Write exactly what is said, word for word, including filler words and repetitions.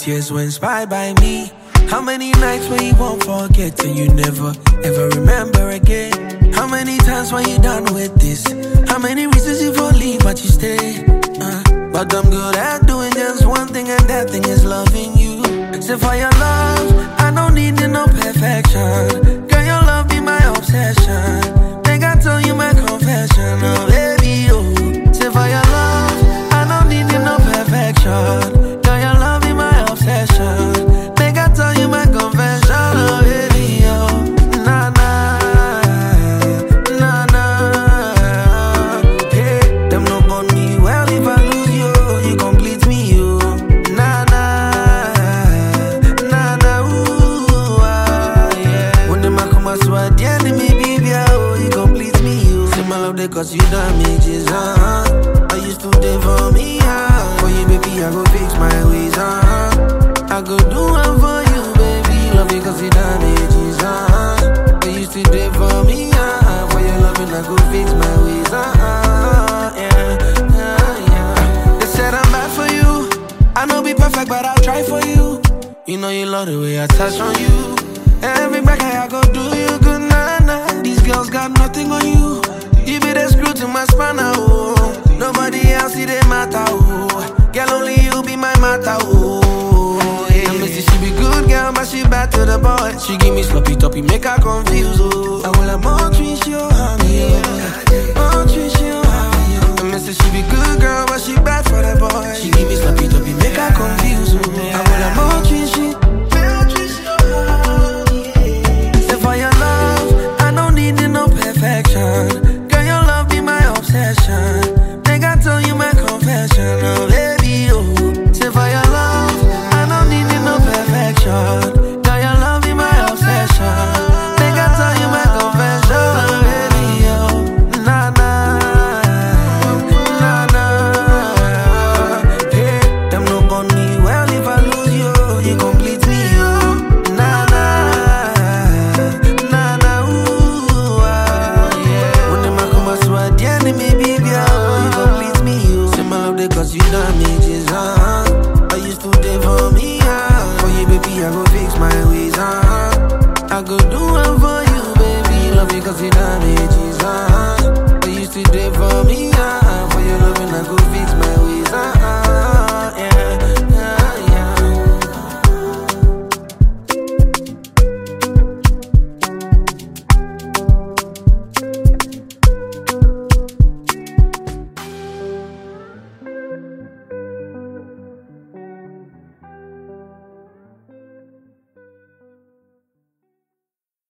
tears went spy by me. How many nights when you won't forget and you never ever remember again? How many times when you done with this? How many reasons you for leave but you stay? Uh, but I'm good at doing just one thing, and that thing is loving you. So for your love, I don't need no perfection. Girl, your love be my obsession. Make I tell you my confession, oh baby, oh. So for your love, I don't need no perfection. Girl, your love be my obsession. Make I tell you my confession, oh baby, oh. Nah, nah, nah, nah. Hey, them no born me well. If I lose you, you complete me, you. Nah, nah, nah, nah, ooh, ah, yeah. When them a come a sweat, yeah, they me baby, oh, you complete me, you. Say my love, they cause you damages, uh-huh. I used to day for me, uh. For you, baby, I go fix my ways, uh. I go do one for you, baby. Love you cause you damages, uh. I used to day for me, uh. For your loving, I go fix my ways, uh. Yeah, yeah, yeah. They said I'm bad for you. I know be perfect, but I'll try for you. You know you love the way I touch on you. Every back I go do you good, nah, nah. These girls got nothing on you. You be the screw to my spanner, oh. Nobody else see they matter, oh. Girl, only you be my matter, oh. Yeah. I miss she be good girl, but she bad to the boy. She give me sloppy toppy, make her confused, oh. I will have more trees, you honey, oh. More trees, you honey, oh. I miss she be good girl, but she bad for the boy. She give me sloppy toppy, make her confused, oh. I will have more trees, you say for your love, I don't need no perfection. Girl, your love be my obsession. Make I tell you my confession, oh baby, oh. Say for your love, I don't need no perfection. Girl, your love be my obsession. Make I tell you my confession, oh baby, oh. Nah, nah, nah, nah. Hey, them no born me well. If I lose you, you complete me, oh. Nah, nah, nah, nah, ooh, ah, yeah. When them a come a sweat, yeah, they me baby, oh. You complete me, oh. Say my love, they cause you damages, uh. I used to day for me, uh. For you, baby, I go fix my ways, uh. I go do one for you, baby. Love you cause you damages, uh. I used to day